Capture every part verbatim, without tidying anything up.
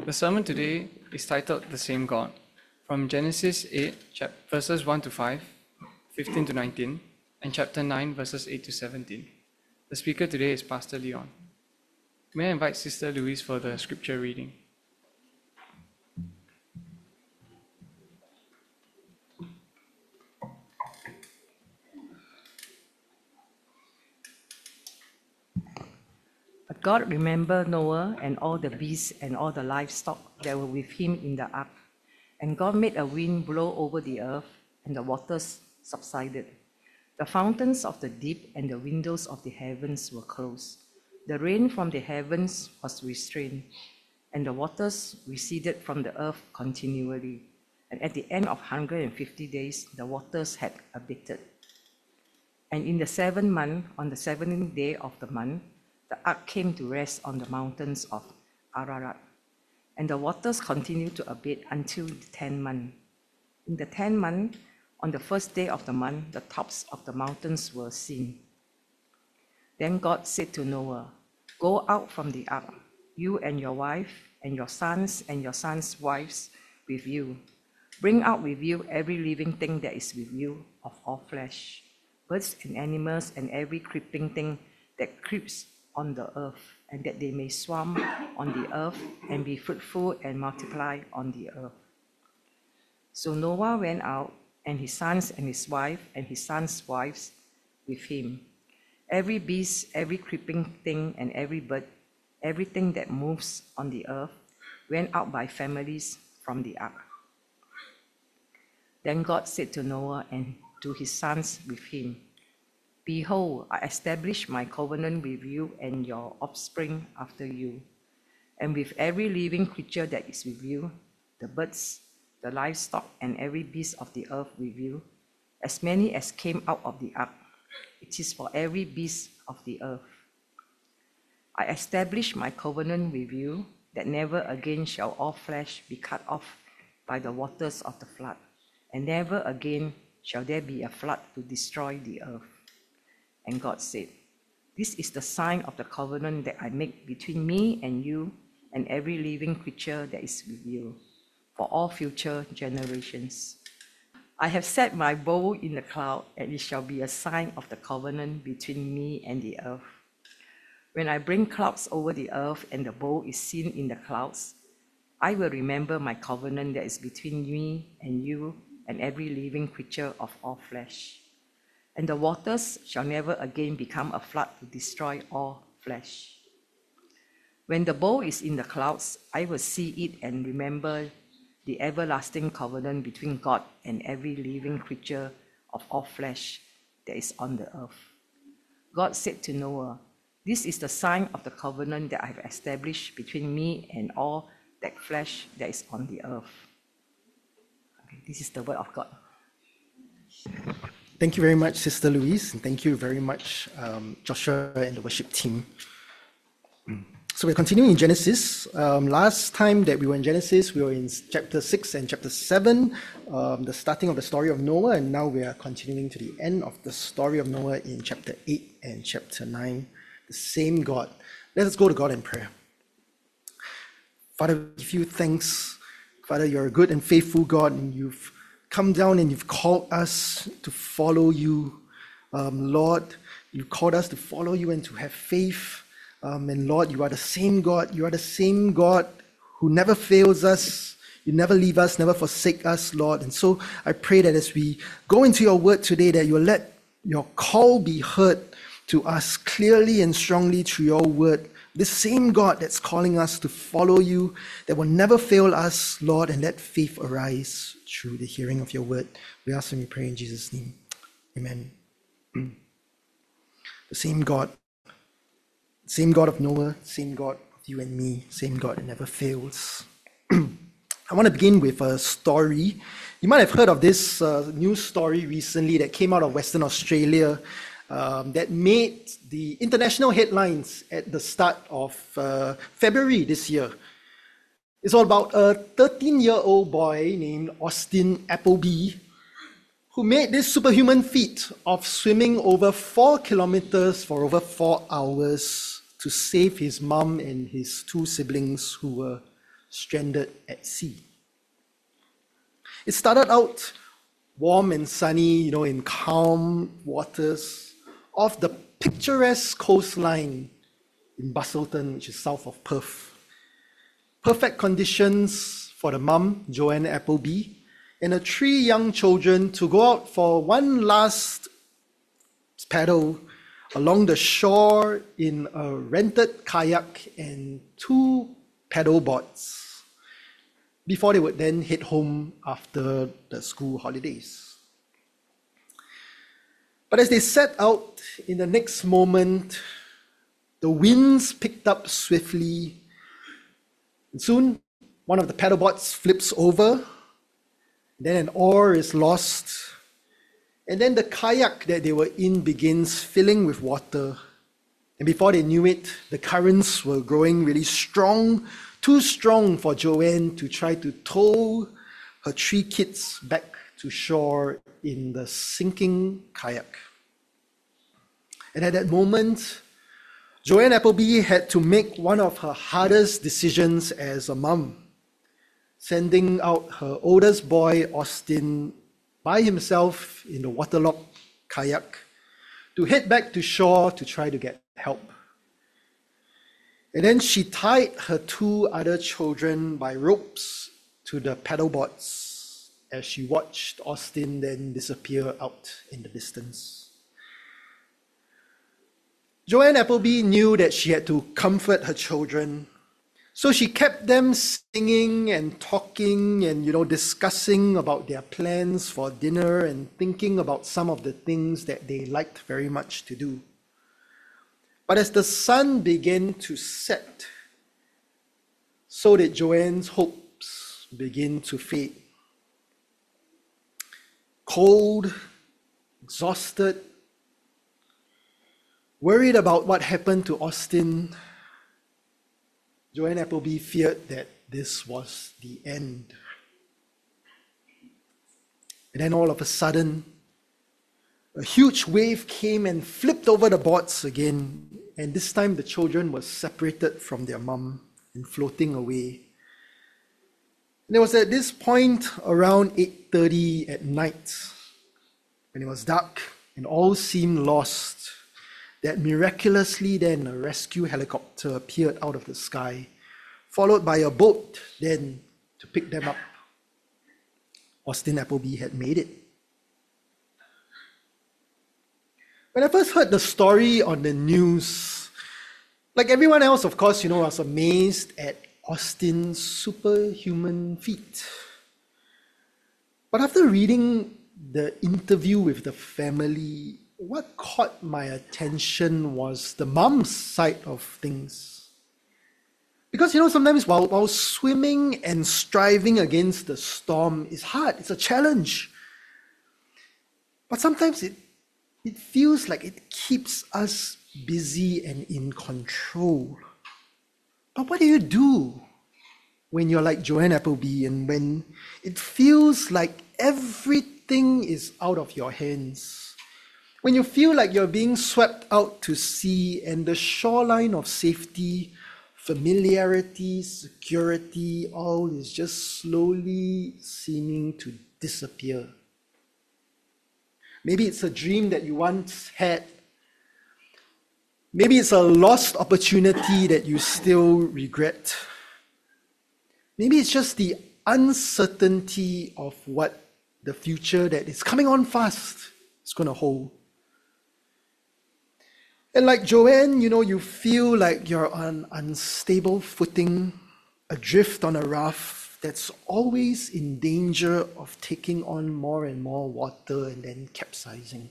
The sermon today is titled The Same God, from Genesis eight, verses one to five, fifteen to nineteen, and chapter nine, verses eight to seventeen. The speaker today is Pastor Leon. May I invite Sister Louise for the scripture reading? But God remembered Noah and all the beasts and all the livestock that were with him in the ark. And God made a wind blow over the earth, and the waters subsided. The fountains of the deep and the windows of the heavens were closed. The rain from the heavens was restrained, and the waters receded from the earth continually. And at the end of one hundred fifty days, the waters had abated. And in the seventh month, on the seventeenth day of the month, the ark came to rest on the mountains of Ararat. And the waters continued to abate until the tenth month. In the tenth month, on the first day of the month, the tops of the mountains were seen. Then God said to Noah, "Go out from the ark, you and your wife, and your sons and your sons' wives with you. Bring out with you every living thing that is with you of all flesh, birds and animals, and every creeping thing that creeps on the earth, and that they may swarm on the earth and be fruitful and multiply on the earth." So Noah went out, and his sons and his wife and his sons' wives with him. Every beast, every creeping thing, and every bird, everything that moves on the earth, went out by families from the ark. Then God said to Noah and to his sons with him, "Behold, I establish my covenant with you and your offspring after you, and with every living creature that is with you, the birds, the livestock, and every beast of the earth with you, as many as came out of the ark. It is for every beast of the earth. I establish my covenant with you, that never again shall all flesh be cut off by the waters of the flood, and never again shall there be a flood to destroy the earth." And God said, "This is the sign of the covenant that I make between me and you and every living creature that is with you, for all future generations. I have set my bow in the cloud, and it shall be a sign of the covenant between me and the earth. When I bring clouds over the earth and the bow is seen in the clouds, I will remember my covenant that is between me and you and every living creature of all flesh. And the waters shall never again become a flood to destroy all flesh. When the bow is in the clouds, I will see it and remember the everlasting covenant between God and every living creature of all flesh that is on the earth." God said to Noah, "This is the sign of the covenant that I have established between me and all that flesh that is on the earth." Okay, this is the word of God. Thank you very much, Sister Louise, and thank you very much, um, Joshua and the worship team. So we're continuing in Genesis. Um, last time that we were in Genesis, we were in chapter six and chapter seven, um, the starting of the story of Noah, and now we are continuing to the end of the story of Noah in chapter eight and chapter nine, the same God. Let us go to God in prayer. Father, we give you thanks. Father, you're a good and faithful God, and you've come down and you've called us to follow you. Um, Lord, you called us to follow you and to have faith. Um, and Lord, you are the same God. You are the same God who never fails us. You never leave us, never forsake us, Lord. And so I pray that as we go into your word today, that you will let your call be heard to us clearly and strongly through your word. This same God that's calling us to follow you, that will never fail us, Lord, and let faith arise through the hearing of your word. We ask and we pray in Jesus' name. Amen. The same God, same God of Noah, same God of you and me, same God that never fails. I want to begin with a story. You might have heard of this uh, news story recently that came out of Western Australia um, that made the international headlines at the start of uh, February this year. It's all about a thirteen-year-old boy named Austin Appleby who made this superhuman feat of swimming over four kilometers for over four hours to save his mom and his two siblings who were stranded at sea. It started out warm and sunny, you know, in calm waters off the picturesque coastline in Bustleton, which is south of Perth. Perfect conditions for the mum, Joanne Appleby, and her three young children to go out for one last paddle along the shore in a rented kayak and two paddle boards before they would then head home after the school holidays. But as they set out, in the next moment, the winds picked up swiftly, and soon one of the paddle boards flips over, then an oar is lost, and then the kayak that they were in begins filling with water. And before they knew it, the currents were growing really strong, too strong for Joanne to try to tow her three kids back to shore in the sinking kayak. And at that moment, Joanne Appleby had to make one of her hardest decisions as a mum, sending out her oldest boy, Austin, by himself in the waterlogged kayak to head back to shore to try to get help. And then she tied her two other children by ropes to the paddle boards as she watched Austin then disappear out in the distance. Joanne Appleby knew that she had to comfort her children, so she kept them singing and talking and, you know, discussing about their plans for dinner and thinking about some of the things that they liked very much to do. But as the sun began to set, so did Joanne's hopes begin to fade. Cold, exhausted, worried about what happened to Austin, Joanne Appleby feared that this was the end. And then all of a sudden, a huge wave came and flipped over the boards again, and this time the children were separated from their mum and floating away. And it was at this point around eight thirty at night, when it was dark and all seemed lost, that miraculously then a rescue helicopter appeared out of the sky, followed by a boat then to pick them up. Austin Appleby had made it. When I first heard the story on the news, like everyone else, of course, you know, I was amazed at Austin's superhuman feat. But after reading the interview with the family, what caught my attention was the mom's side of things. Because, you know, sometimes while, while swimming and striving against the storm is hard, it's a challenge. But sometimes it, it feels like it keeps us busy and in control. But what do you do when you're like Joanne Appleby and when it feels like everything is out of your hands? When you feel like you're being swept out to sea and the shoreline of safety, familiarity, security, all is just slowly seeming to disappear. Maybe it's a dream that you once had. Maybe it's a lost opportunity that you still regret. Maybe it's just the uncertainty of what the future that is coming on fast is going to hold. And like Joanne, you know, you feel like you're on unstable footing, adrift on a raft that's always in danger of taking on more and more water and then capsizing.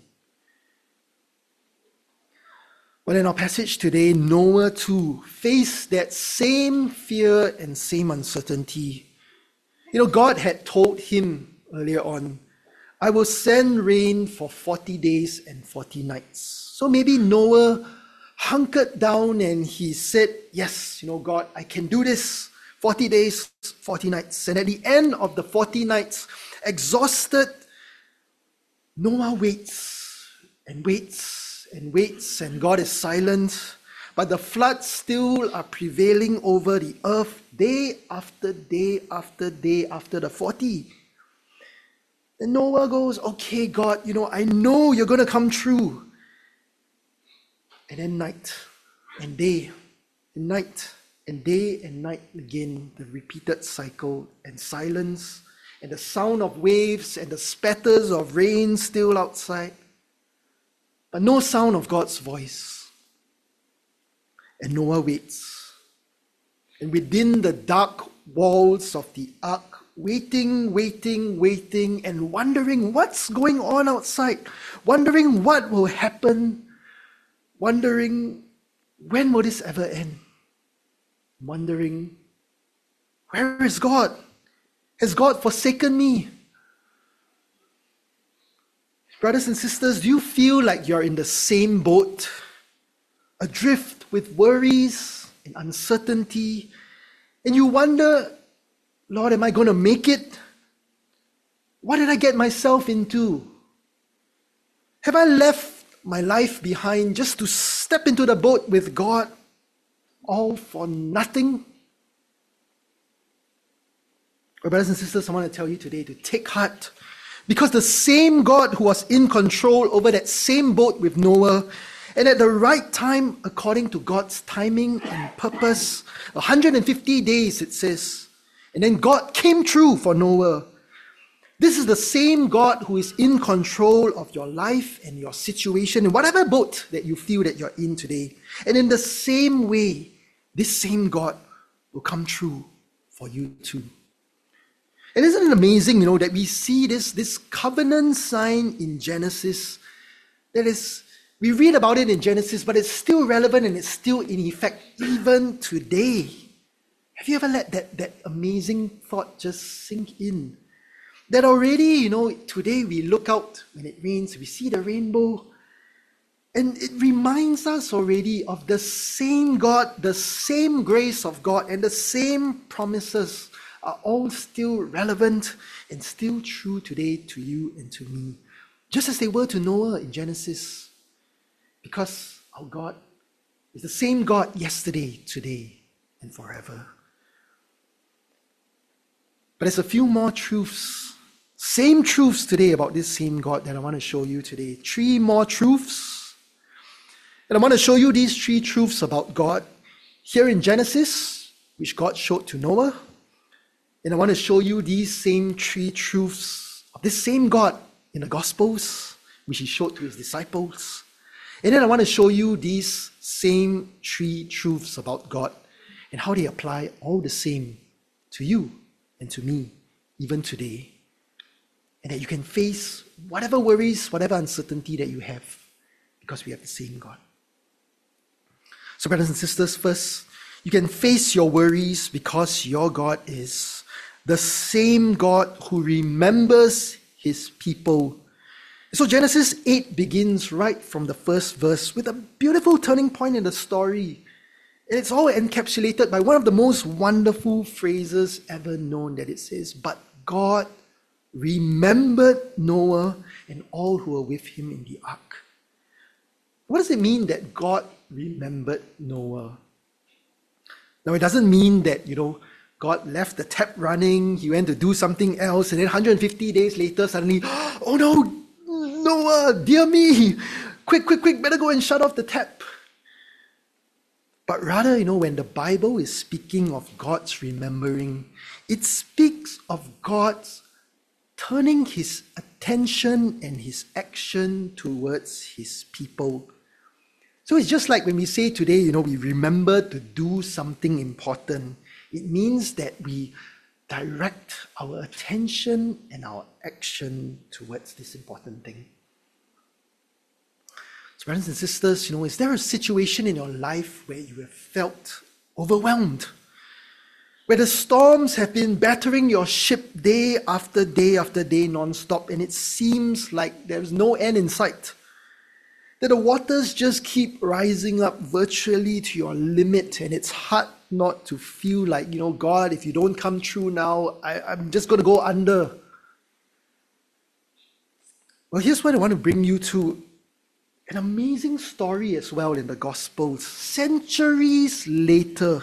But in our passage today, Noah too faced that same fear and same uncertainty. You know, God had told him earlier on, I will send rain for forty days and forty nights. So maybe Noah hunkered down and he said, yes, you know, God, I can do this. forty days, forty nights. And at the end of the forty nights, exhausted, Noah waits and waits and waits, and God is silent. but the floods still are prevailing over the earth day after day after day after the forty. And Noah goes, okay, God, you know, I know you're going to come true. And then night and day and night and day and night again, the repeated cycle, and silence and the sound of waves and the spatters of rain still outside, but no sound of God's voice. And Noah waits. And within the dark walls of the ark, waiting, waiting, waiting, and wondering what's going on outside, wondering what will happen, wondering when will this ever end, wondering, where is God? Has God forsaken me? Brothers and sisters, do you feel like you're in the same boat, adrift with worries and uncertainty, and you wonder, Lord, am I going to make it? What did I get myself into? Have I left my life behind just to step into the boat with God, all for nothing? Well, brothers and sisters, I want to tell you today to take heart, because the same God who was in control over that same boat with Noah, and at the right time, according to God's timing and purpose, one hundred fifty days it says, and then God came true for Noah. This is the same God who is in control of your life and your situation, in whatever boat that you feel that you're in today. And in the same way, this same God will come true for you too. And isn't it amazing, you know, that we see this, this covenant sign in Genesis that is, we read about it in Genesis, but it's still relevant and it's still in effect even today. Have you ever let that, that amazing thought just sink in? That already, you know, today we look out when it rains, we see the rainbow, and it reminds us already of the same God, the same grace of God, and the same promises are all still relevant and still true today to you and to me, just as they were to Noah in Genesis, because our God is the same God yesterday, today, and forever. But there's a few more truths, same truths today about this same God that I want to show you today. Three more truths. And I want to show you these three truths about God here in Genesis, which God showed to Noah. And I want to show you these same three truths of this same God in the Gospels, which he showed to his disciples. And then I want to show you these same three truths about God and how they apply all the same to you and to me, even today. And that you can face whatever worries, whatever uncertainty that you have, because we have the same God. So brothers and sisters, first, you can face your worries because your God is the same God who remembers his people. So Genesis eight begins right from the first verse with a beautiful turning point in the story. And it's all encapsulated by one of the most wonderful phrases ever known, that it says, "But God remembered Noah and all who were with him in the ark." What does it mean that God remembered Noah? Now, it doesn't mean that, you know, God left the tap running, he went to do something else, and then one hundred fifty days later, suddenly, oh no, Noah, dear me, quick, quick, quick, better go and shut off the tap. But rather, you know, when the Bible is speaking of God's remembering, it speaks of God's turning his attention and his action towards his people. So it's just like when we say today, you know, we remember to do something important. It means that we direct our attention and our action towards this important thing. So brothers and sisters, you know, is there a situation in your life where you have felt overwhelmed? Where the storms have been battering your ship day after day after day non-stop, and it seems like there's no end in sight? That the waters just keep rising up virtually to your limit, and it's hard not to feel like, you know, God, if you don't come true now, I, I'm just going to go under. Well, here's what I want to bring you to an amazing story as well in the Gospels. Centuries later,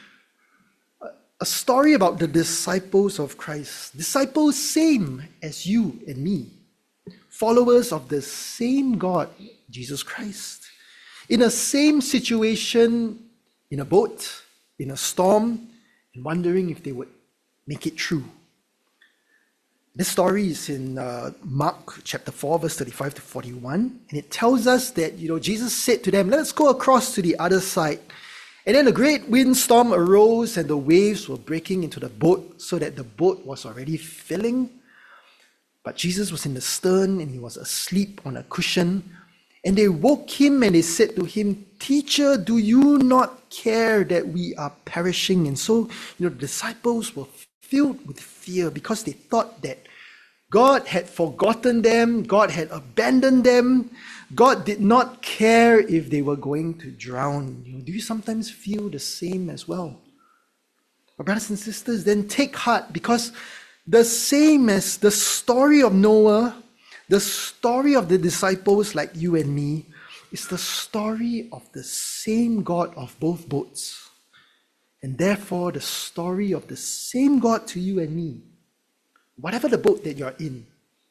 a story about the disciples of Christ. Disciples same as you and me. Followers of the same God, Jesus Christ. In a same situation, in a boat, in a storm, and wondering if they would make it through. This story is in uh, Mark chapter four, verse thirty-five to forty-one. And it tells us that, you know, Jesus said to them, let us go across to the other side. And then a great windstorm arose and the waves were breaking into the boat so that the boat was already filling. But Jesus was in the stern and he was asleep on a cushion. And they woke him and they said to him, Teacher, do you not care that we are perishing? And so, you know, the disciples were filled with fear because they thought that God had forgotten them, God had abandoned them, God did not care if they were going to drown. You know, do you sometimes feel the same as well? My brothers and sisters, then take heart, because the same as the story of Noah, the story of the disciples like you and me, is the story of the same God of both boats. And therefore, the story of the same God to you and me, whatever the boat that you're in.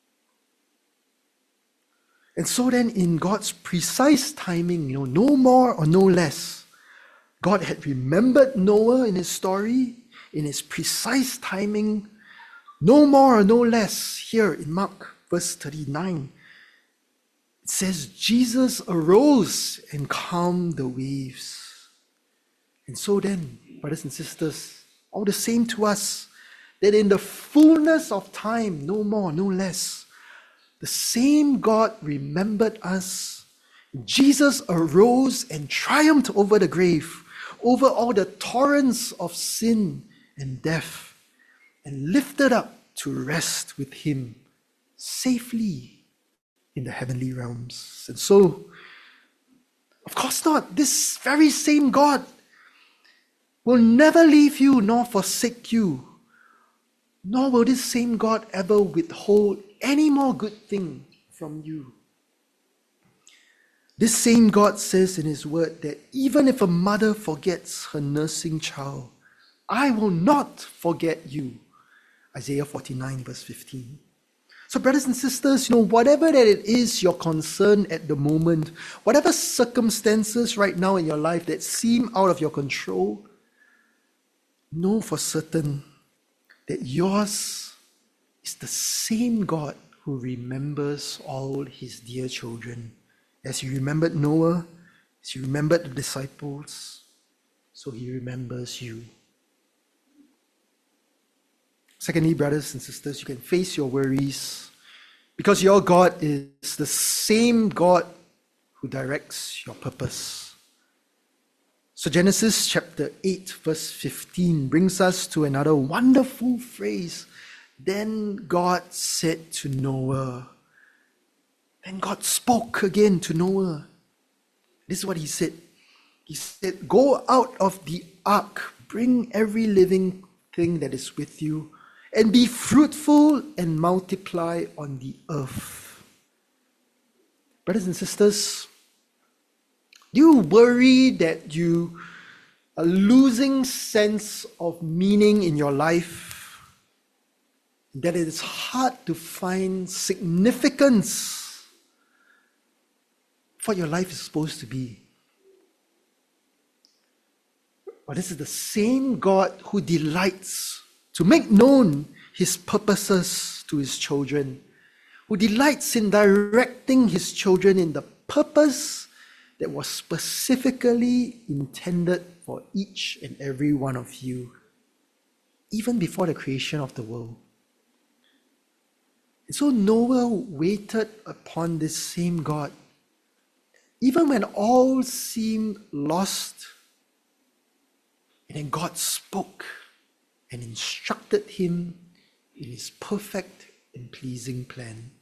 And so then, in God's precise timing, you know, no more or no less, God had remembered Noah in his story, in his precise timing, no more or no less. Here in Mark, verse thirty-nine, it says, Jesus arose and calmed the waves. And so then, brothers and sisters, all the same to us, that in the fullness of time, no more, no less, the same God remembered us. Jesus arose and triumphed over the grave, over all the torrents of sin and death, and lifted up to rest with him safely in the heavenly realms. And so, of course not, this very same God will never leave you nor forsake you, nor will this same God ever withhold any more good thing from you. This same God says in his word that even if a mother forgets her nursing child, I will not forget you. Isaiah forty-nine verse fifteen. So brothers and sisters, you know, whatever that it is your concern at the moment, whatever circumstances right now in your life that seem out of your control, know for certain that yours is the same God who remembers all his dear children. As he remembered Noah, as he remembered the disciples, so he remembers you. Secondly, brothers and sisters, you can face your worries because your God is the same God who directs your purpose. So Genesis chapter eight verse fifteen brings us to another wonderful phrase. Then God said to Noah. Then God spoke again to Noah. This is what he said. He said, go out of the ark, bring every living thing that is with you, and be fruitful and multiply on the earth. Brothers and sisters, do you worry that you are losing sense of meaning in your life? That it is hard to find significance for what your life is supposed to be? But this is the same God who delights to make known his purposes to his children, who delights in directing his children in the purpose that was specifically intended for each and every one of you, even before the creation of the world. And so Noah waited upon this same God, even when all seemed lost. And then God spoke and instructed him in his perfect and pleasing plan.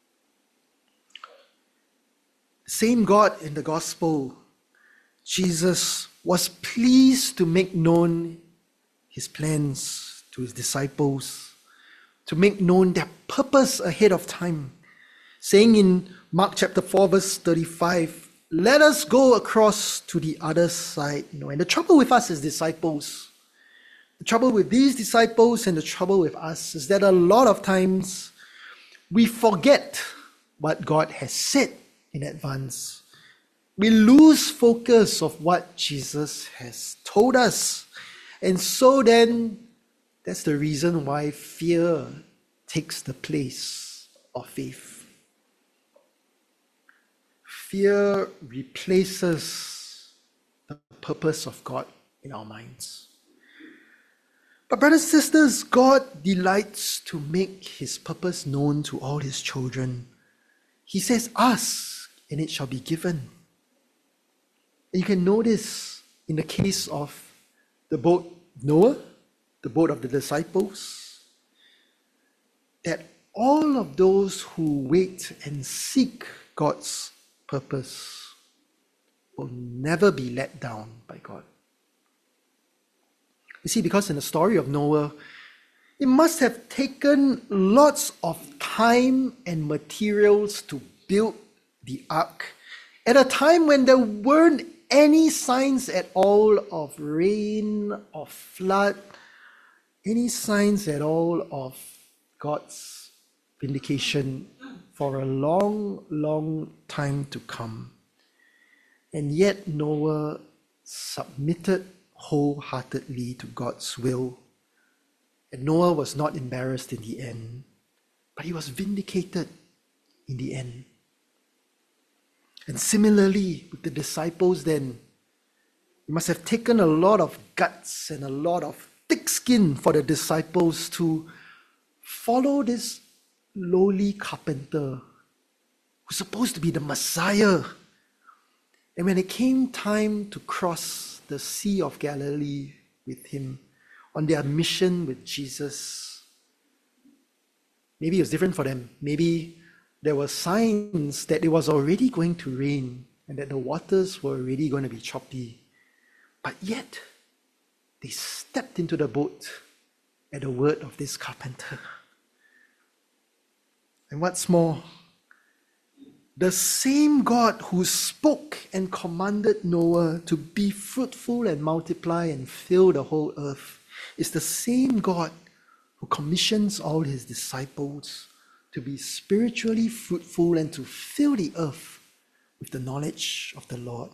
The same God in the gospel, Jesus, was pleased to make known his plans to his disciples, to make known their purpose ahead of time. saying in Mark chapter four, verse thirty-five, let us go across to the other side. You know, and the trouble with us as disciples, the trouble with these disciples and the trouble with us is that a lot of times we forget what God has said in advance. We lose focus of what Jesus has told us. And so then, that's the reason why fear takes the place of faith. Fear replaces the purpose of God in our minds. But brothers and sisters, God delights to make his purpose known to all his children. He says, ask, and it shall be given. And you can notice in the case of the boat Noah, the boat of the disciples, that all of those who wait and seek God's purpose will never be let down by God. You see, because in the story of Noah, it must have taken lots of time and materials to build the ark at a time when there weren't any signs at all of rain, of flood, any signs at all of God's vindication for a long, long time to come. And yet Noah submitted wholeheartedly to God's will. And Noah was not embarrassed in the end, but he was vindicated in the end. And similarly with the disciples then, it must have taken a lot of guts and a lot of thick skin for the disciples to follow this lowly carpenter who's supposed to be the Messiah. And when it came time to cross the Sea of Galilee with him on their mission with Jesus, maybe it was different for them. Maybe there were signs that it was already going to rain and that the waters were already going to be choppy. But yet, they stepped into the boat at the word of this carpenter. And what's more, the same God who spoke and commanded Noah to be fruitful and multiply and fill the whole earth is the same God who commissions all his disciples to be spiritually fruitful and to fill the earth with the knowledge of the Lord.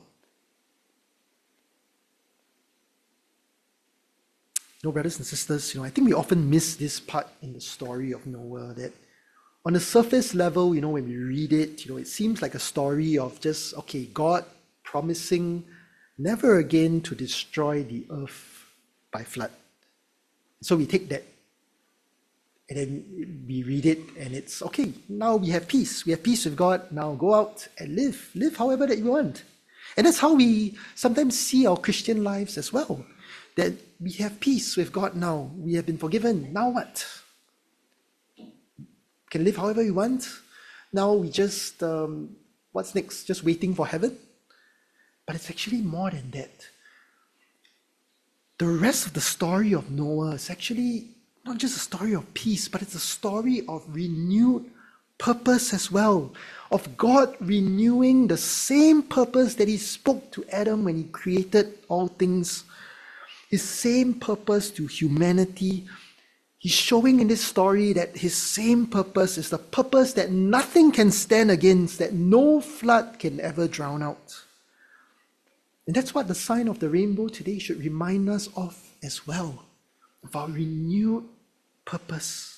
No, brothers and sisters, you know, I think we often miss this part in the story of Noah, that on the surface level, you know, when we read it, you know, it seems like a story of just, okay, God promising never again to destroy the earth by flood. So we take that and then we read it and it's, okay, now we have peace. We have peace with God. Now go out and live. Live however that you want. And that's how we sometimes see our Christian lives as well. That we have peace with God now. We have been forgiven. Now what? Can live however we want. Now we just, um, what's next? Just waiting for heaven? But it's actually more than that. The rest of the story of Noah is actually not just a story of peace, but it's a story of renewed purpose as well. Of God renewing the same purpose that he spoke to Adam when he created all things. His same purpose to humanity. He's showing in this story that his same purpose is the purpose that nothing can stand against, that no flood can ever drown out. And that's what the sign of the rainbow today should remind us of as well, of our renewed purpose.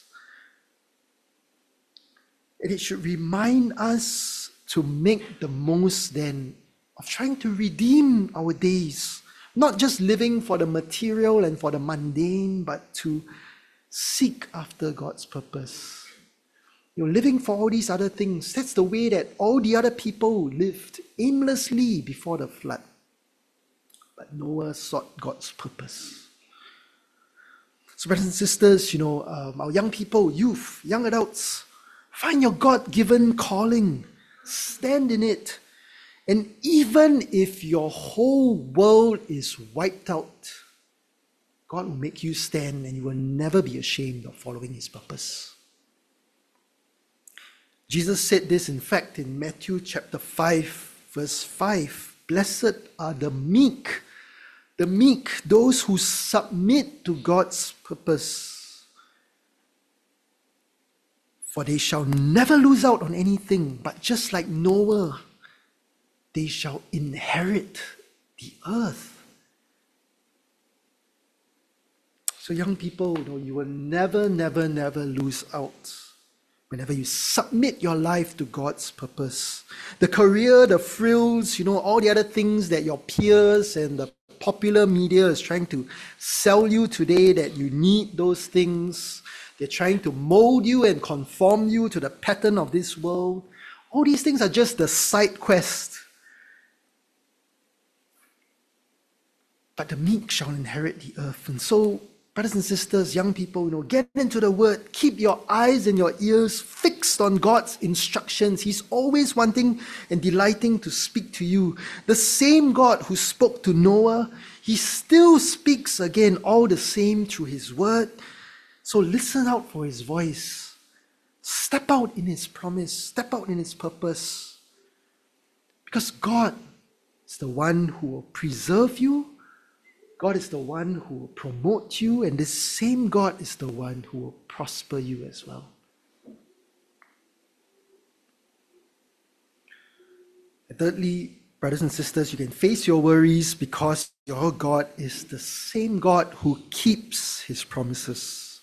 And it should remind us to make the most then of trying to redeem our days, not just living for the material and for the mundane, but to seek after God's purpose. You're living for all these other things. That's the way that all the other people lived aimlessly before the flood. But Noah sought God's purpose. So brothers and sisters, you know, um, our young people, youth, young adults, find your God-given calling. Stand in it. And even if your whole world is wiped out, God will make you stand and you will never be ashamed of following his purpose. Jesus said this, in fact, in Matthew chapter five, verse five. Blessed are the meek, the meek, those who submit to God's purpose. For they shall never lose out on anything, but just like Noah, they shall inherit the earth. So young people, you know, you will never, never, never lose out whenever you submit your life to God's purpose. The career, the frills, you know, all the other things that your peers and the popular media is trying to sell you today, that you need those things. They're trying to mold you and conform you to the pattern of this world. All these things are just the side quest. But the meek shall inherit the earth. And so, brothers and sisters, young people, you know, get into the Word. Keep your eyes and your ears fixed on God's instructions. He's always wanting and delighting to speak to you. The same God who spoke to Noah, He still speaks again all the same through His Word. So listen out for His voice. Step out in His promise. Step out in His purpose. Because God is the one who will preserve you. God is the one who will promote you, and this same God is the one who will prosper you as well. And thirdly, brothers and sisters, you can face your worries because your God is the same God who keeps His promises.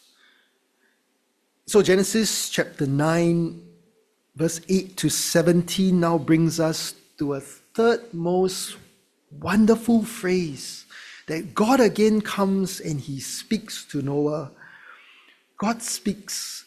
So Genesis chapter nine, verse eight to seventeen now brings us to a third most wonderful phrase, that God again comes and He speaks to Noah. God speaks,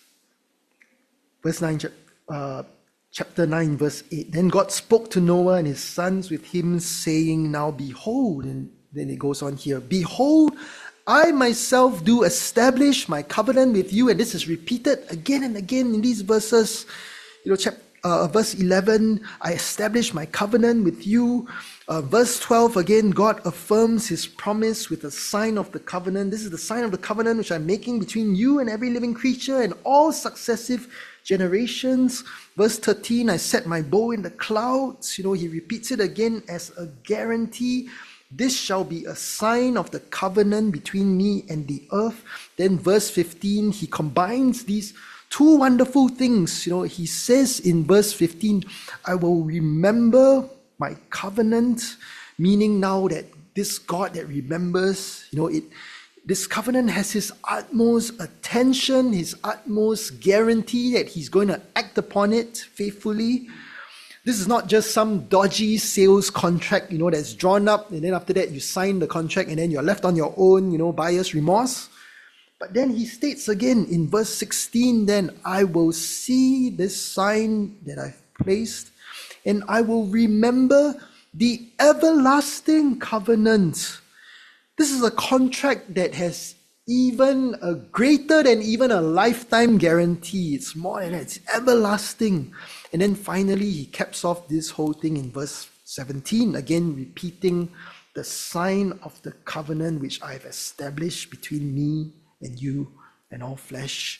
verse nine, uh, chapter nine, verse eight. Then God spoke to Noah and his sons with him, saying, now behold, and then it goes on here, behold, I myself do establish my covenant with you. And this is repeated again and again in these verses. You know, chapter Uh, verse eleven, I establish my covenant with you. Uh, verse twelve, again, God affirms His promise with a sign of the covenant. This is the sign of the covenant which I'm making between you and every living creature and all successive generations. Verse thirteen, I set my bow in the clouds. You know, He repeats it again as a guarantee. This shall be a sign of the covenant between me and the earth. Then verse fifteen, He combines these two wonderful things. You know, He says in verse fifteen, I will remember my covenant, meaning now that this God that remembers, you know, it, this covenant has His utmost attention, His utmost guarantee that He's going to act upon it faithfully. This is not just some dodgy sales contract, you know, that's drawn up, and then after that you sign the contract and then you're left on your own, you know, buyer's remorse. But then He states again in verse sixteen, then I will see this sign that I've placed, and I will remember the everlasting covenant. This is a contract that has even a greater than even a lifetime guarantee. It's more than that, it's everlasting. And then finally, He caps off this whole thing in verse seventeen, again repeating the sign of the covenant which I've established between me and you and all flesh.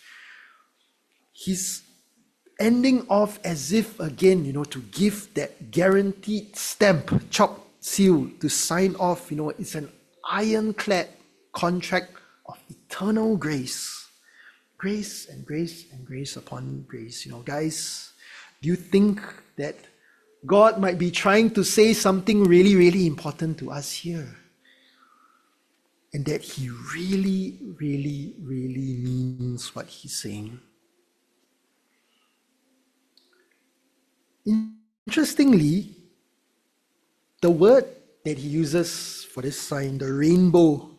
He's ending off as if, again, you know, to give that guaranteed stamp, chop, seal, to sign off. You know, it's an ironclad contract of eternal grace. Grace and grace and grace upon grace. You know, guys, do you think that God might be trying to say something really, really important to us here? And that He really, really, really means what He's saying. Interestingly, the word that He uses for this sign, the rainbow,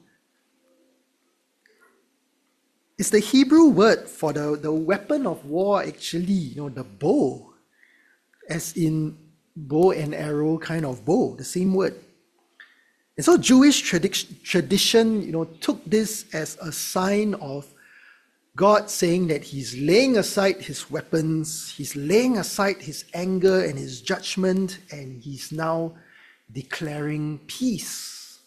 is the Hebrew word for the, the weapon of war, actually, you know, the bow, as in bow and arrow kind of bow, the same word. And so Jewish tradi- tradition, you know, took this as a sign of God saying that He's laying aside His weapons, He's laying aside His anger and His judgment, and He's now declaring peace.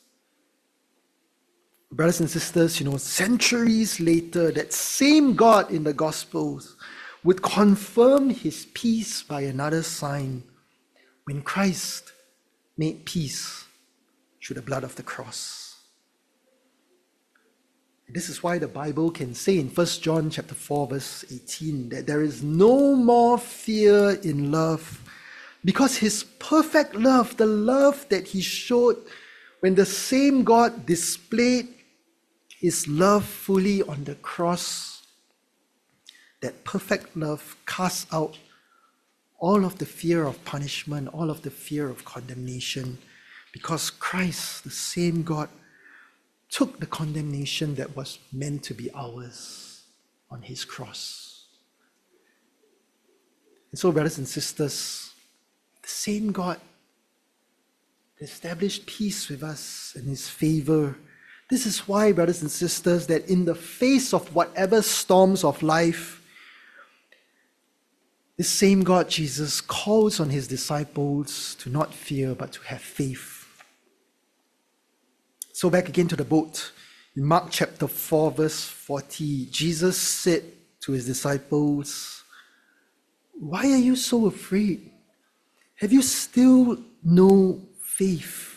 Brothers and sisters, you know, centuries later, that same God in the Gospels would confirm his peace by another sign when Christ made peace through the blood of the cross. This is why the Bible can say in First John chapter four, verse eighteen, that there is no more fear in love, because his perfect love, the love that he showed when the same God displayed his love fully on the cross, that perfect love casts out all of the fear of punishment, all of the fear of condemnation, because Christ, the same God, took the condemnation that was meant to be ours on his cross. And so, brothers and sisters, the same God established peace with us in his favor. This is why, brothers and sisters, that in the face of whatever storms of life, this same God, Jesus, calls on his disciples to not fear, but to have faith. So back again to the boat. In Mark chapter four, verse forty, Jesus said to his disciples, "Why are you so afraid? Have you still no faith?"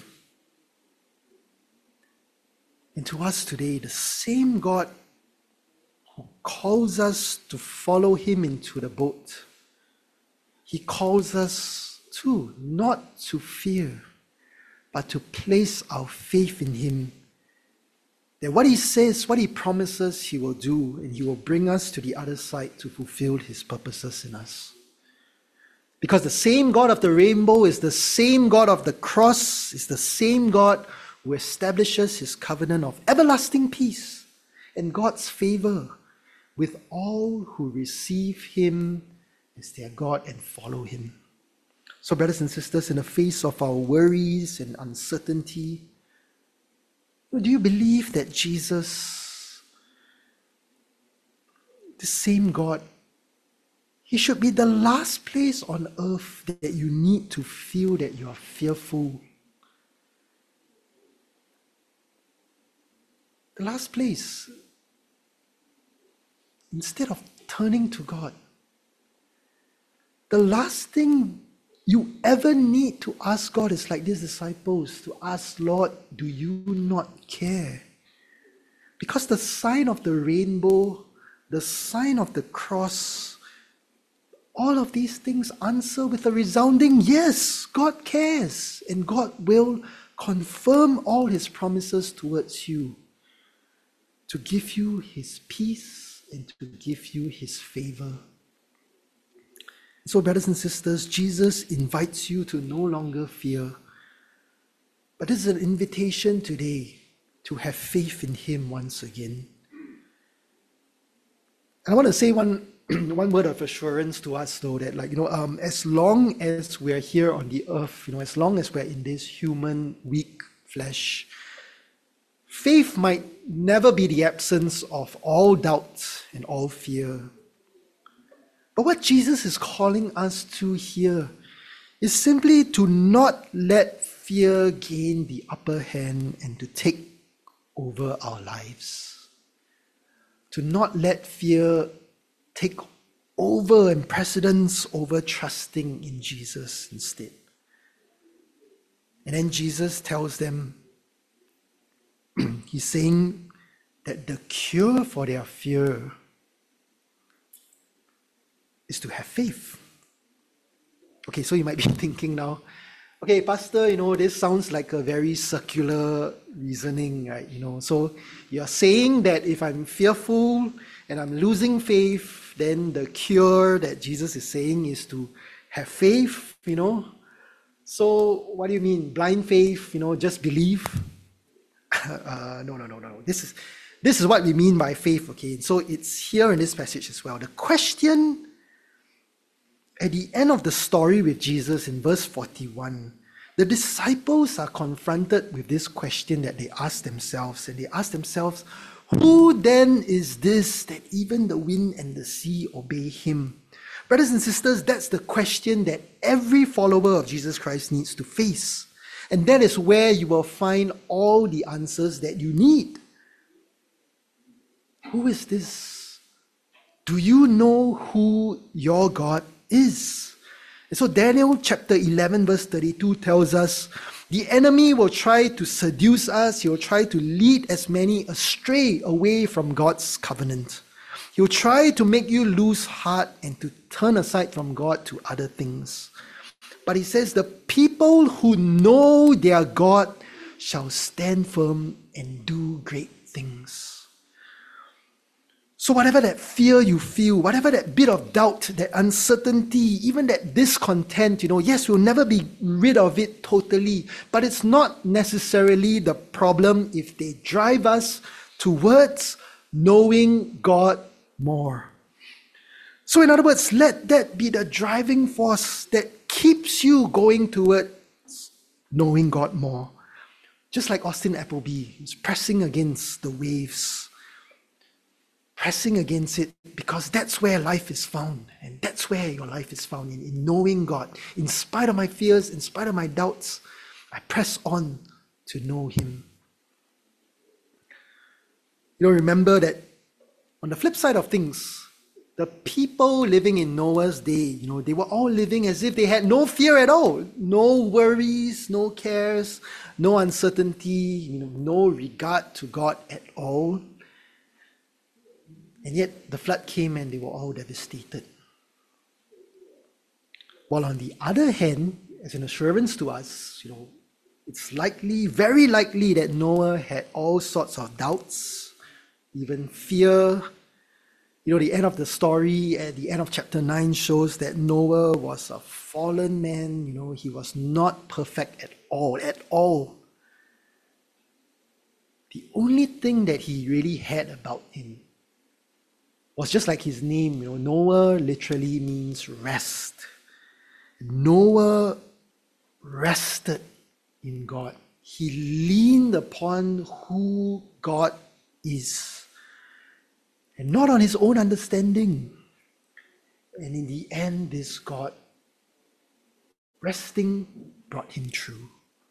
And to us today, the same God who calls us to follow him into the boat, he calls us too, not to fear, but to place our faith in him. That what he says, what he promises, he will do, and he will bring us to the other side to fulfill his purposes in us. Because the same God of the rainbow is the same God of the cross, is the same God who establishes his covenant of everlasting peace and God's favor with all who receive him as their God and follow him. So, brothers and sisters, in the face of our worries and uncertainty, do you believe that Jesus, the same God, he should be the last place on earth that you need to feel that you are fearful? The last place. Instead of turning to God, the last thing you ever need to ask God is like these disciples, to ask, "Lord, do you not care?" Because the sign of the rainbow, the sign of the cross, all of these things answer with a resounding yes. God cares, and God will confirm all his promises towards you, to give you his peace and to give you his favor. So, brothers and sisters, Jesus invites you to no longer fear. But this is an invitation today to have faith in him once again. And I want to say one, one word of assurance to us, though, that, like, you know, um, as long as we're here on the earth, you know, as long as we're in this human, weak flesh, faith might never be the absence of all doubt and all fear. But what Jesus is calling us to here is simply to not let fear gain the upper hand and to take over our lives. To not let fear take over and precedence over trusting in Jesus instead. And then Jesus tells them, he's saying that the cure for their fear is to have faith. Okay, so you might be thinking now, okay, Pastor, you know, this sounds like a very circular reasoning, right? You know, so you're saying that if I'm fearful and I'm losing faith, then the cure that Jesus is saying is to have faith, you know? So what do you mean? Blind faith, you know, just believe? uh, no, no, no, no. This is, this is what we mean by faith, okay? So it's here in this passage as well. The question at the end of the story with Jesus in verse forty-one, the disciples are confronted with this question that they ask themselves, and they ask themselves, who then is this that even the wind and the sea obey him? Brothers and sisters, that's the question that every follower of Jesus Christ needs to face. And that is where you will find all the answers that you need. Who is this Do you know who your God is? And so Daniel chapter eleven verse thirty-two tells us, the enemy will try to seduce us. He will try to lead as many astray away from God's covenant. He will try to make you lose heart and to turn aside from God to other things. But he says, the people who know their God shall stand firm and do great things. So whatever that fear you feel, whatever that bit of doubt, that uncertainty, even that discontent, you know, yes, we'll never be rid of it totally, but it's not necessarily the problem if they drive us towards knowing God more. So in other words, let that be the driving force that keeps you going towards knowing God more. Just like Austin Appleby, he's pressing against the waves, pressing against it, because that's where life is found. And that's where your life is found, in, in knowing God. In spite of my fears, in spite of my doubts, I press on to know Him. You know, remember that on the flip side of things, the people living in Noah's day, you know, they were all living as if they had no fear at all. No worries, no cares, no uncertainty, you know, no regard to God at all. And yet the flood came and they were all devastated. While on the other hand, as an assurance to us, you know, it's likely, very likely that Noah had all sorts of doubts, even fear. You know, the end of the story, at the end of chapter nine, shows that Noah was a fallen man. You know, he was not perfect at all, at all. The only thing that he really had about him was just like his name. You know, Noah literally means rest. Noah rested in God. He leaned upon who God is, and not on his own understanding. And in the end, this God, resting, brought him through.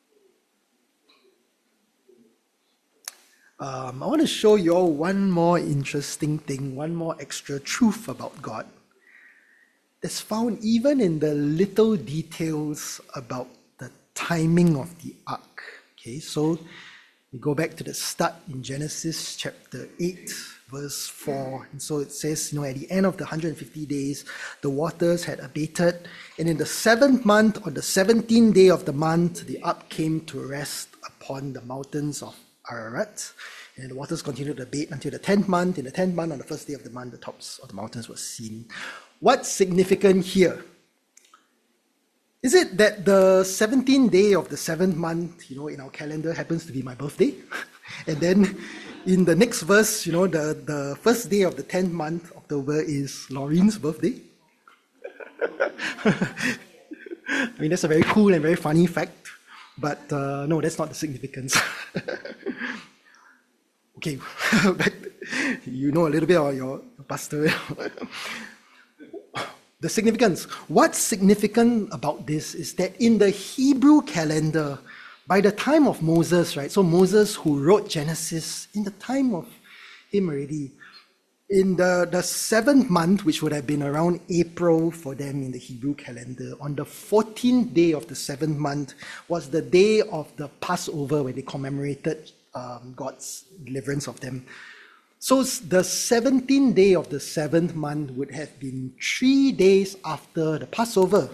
Um, I want to show you all one more interesting thing, one more extra truth about God that's found even in the little details about the timing of the ark. Okay, so we go back to the start in Genesis chapter eight, verse four. And so it says, you know, at the end of the one hundred fifty days, the waters had abated. And in the seventh month, on the seventeenth day of the month, the ark came to rest upon the mountains of Ararat. And the waters continued to abate until the tenth month. In the tenth month, on the first day of the month, the tops of the mountains were seen. What's significant here? Is it that the seventeenth day of the seventh month, you know, in our calendar happens to be my birthday? And then in the next verse, you know, the, the first day of the tenth month, October, is Laureen's birthday? I mean, that's a very cool and very funny fact, but uh, no, that's not the significance. Okay, but you know a little bit about your pastor. The significance. What's significant about this is that in the Hebrew calendar, by the time of Moses, right? So Moses, who wrote Genesis, in the time of him already, in the, the seventh month, which would have been around April for them in the Hebrew calendar, on the fourteenth day of the seventh month was the day of the Passover, where they commemorated um, God's deliverance of them. So the seventeenth day of the seventh month would have been three days after the Passover.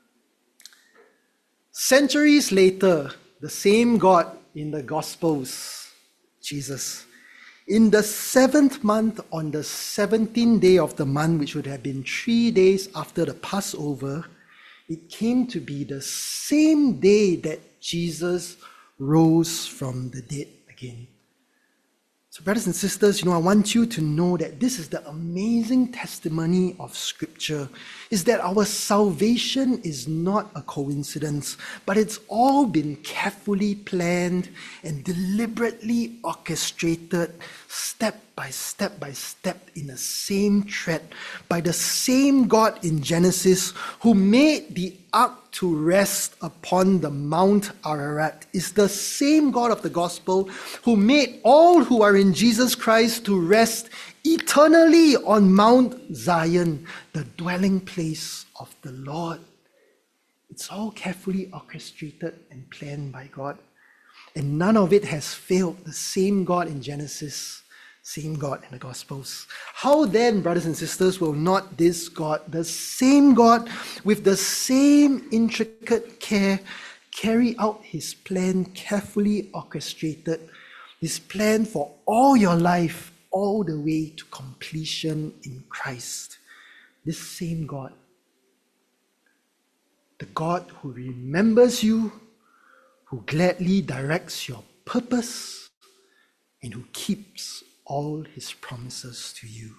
Centuries later, the same God in the Gospels, Jesus, in the seventh month, on the seventeenth day of the month, which would have been three days after the Passover, it came to be the same day that Jesus rose from the dead again. So brothers and sisters, you know, I want you to know that this is the amazing testimony of Scripture, is that our salvation is not a coincidence, but it's all been carefully planned and deliberately orchestrated, step by step by step, in the same thread, by the same God in Genesis who made the ark to rest upon the Mount Ararat, is the same God of the gospel who made all who are in Jesus Christ to rest eternally on Mount Zion, the dwelling place of the Lord. It's all carefully orchestrated and planned by God. And none of it has failed. The same God in Genesis, same God in the Gospels. How then, brothers and sisters, will not this God, the same God with the same intricate care, carry out his plan carefully orchestrated, his plan for all your life, all the way to completion in Christ? This same God, the God who remembers you, who gladly directs your purpose, and who keeps all his promises to you.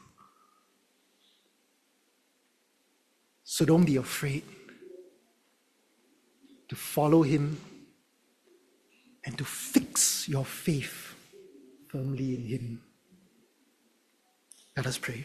So don't be afraid to follow him and to fix your faith firmly in him. Let us pray.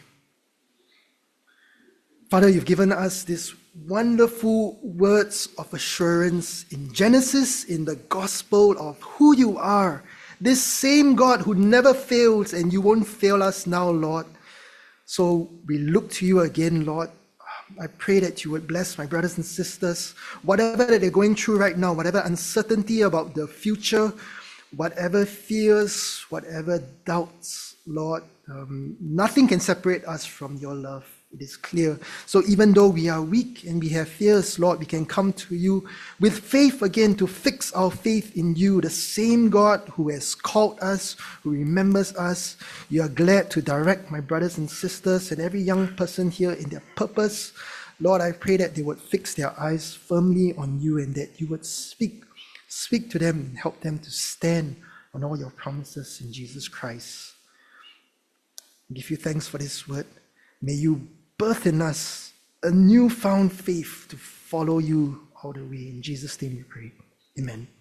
Father, you've given us these wonderful words of assurance in Genesis, in the gospel of who you are. This same God who never fails, and you won't fail us now, Lord. So we look to you again, Lord. I pray that you would bless my brothers and sisters, whatever that they're going through right now, whatever uncertainty about the future, whatever fears, whatever doubts, Lord, um, nothing can separate us from your love. It is clear. So even though we are weak and we have fears, Lord, we can come to you with faith again to fix our faith in you, the same God who has called us, who remembers us. You are glad to direct my brothers and sisters and every young person here in their purpose. Lord, I pray that they would fix their eyes firmly on you and that you would speak, speak to them and help them to stand on all your promises in Jesus Christ. I give you thanks for this word. May you birth in us a newfound faith to follow you all the way. In Jesus' name we pray. Amen.